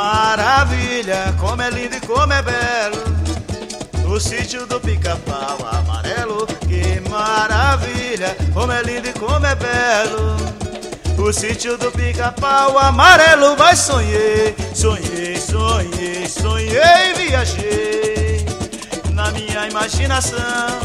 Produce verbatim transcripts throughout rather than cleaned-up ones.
maravilha, como é lindo e como é belo o sítio do Pica-Pau Amarelo. Que maravilha, como é lindo e como é belo o sítio do Pica-Pau Amarelo. Mas sonhei, sonhei, sonhei, sonhei, viajei na minha imaginação,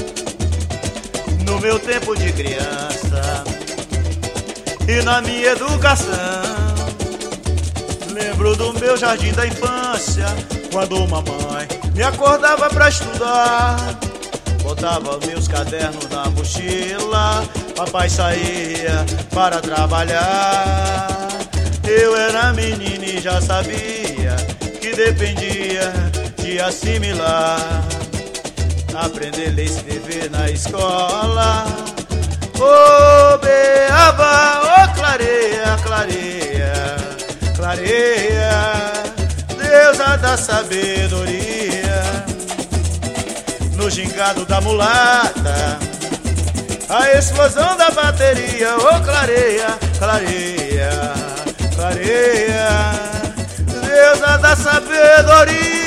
no meu tempo de criança e na minha educação. Lembro do meu jardim da infância, quando mamãe me acordava pra estudar, botava meus cadernos na mochila, papai saía para trabalhar. Eu era menino e já sabia que dependia de assimilar, aprender a ler e escrever na escola. Ô beaba, ô clareia, clareia, clareia, deusa da sabedoria. No gingado da mulata, a explosão da bateria. Ô clareia, clareia, clareia, deusa da sabedoria.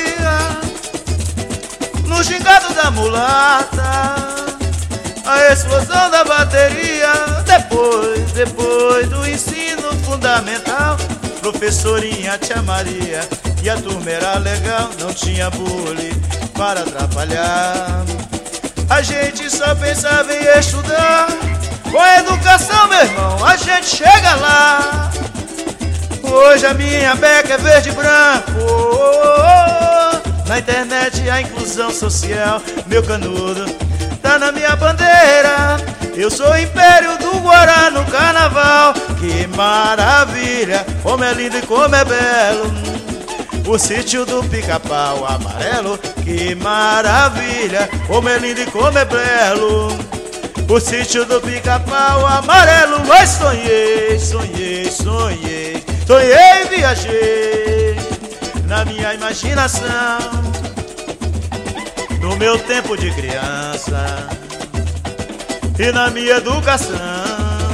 No gingado da mulata, a explosão da bateria. Depois, depois do ensino fundamental, professorinha tia Maria e a turma era legal, não tinha bullying para atrapalhar. A gente só pensava em estudar, com a educação, meu irmão, a gente chega lá. Hoje a minha beca é verde e branco, na internet a inclusão social. Meu canudo tá na minha bandeira, eu sou o império do Guará no carnaval. Que maravilha, como é lindo e como é belo o sítio do Pica-Pau Amarelo. Que maravilha, como é lindo e como é belo o sítio do Pica-Pau Amarelo. Mas sonhei, sonhei, sonhei, sonhei, viajei na minha imaginação, no meu tempo de criança e na minha educação.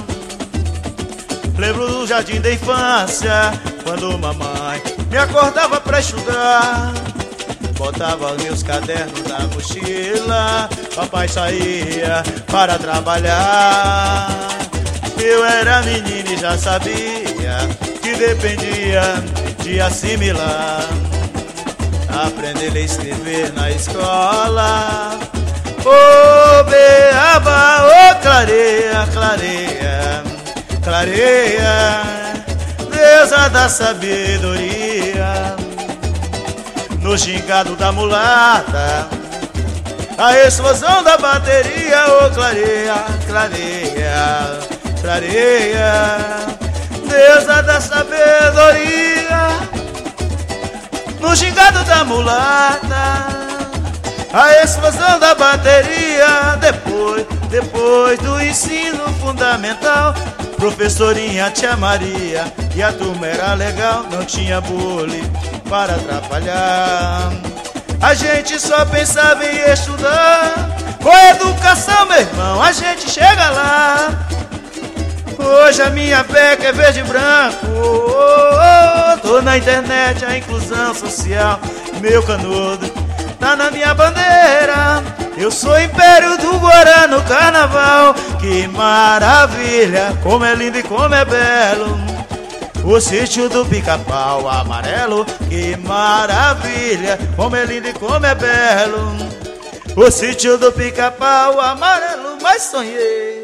Lembro do jardim da infância, quando mamãe me acordava pra estudar, botava meus cadernos na mochila, papai saía para trabalhar. Eu era menino e já sabia que dependia de assimilar, aprender a ler e escrever na escola. Ô beaba, ô clareia, clareia, clareia, deusa da sabedoria. No gingado da mulata, a explosão da bateria. Ô clareia, clareia, clareia, deusa da sabedoria. No gingado da mulata, a explosão da bateria. Depois, depois do ensino fundamental, professorinha tia Maria e a turma era legal, não tinha bullying para atrapalhar. A gente só pensava em estudar, com a educação, meu irmão, a gente chega lá. Hoje a minha beca é verde e branco, oh, oh, oh. Tô na internet a inclusão social. Meu canudo tá na minha bandeira, eu sou o império do Guará no carnaval. Que maravilha, como é lindo e como é belo o sítio do Pica-Pau Amarelo. Que maravilha, como é lindo e como é belo o sítio do Pica-Pau Amarelo. Mas sonhei,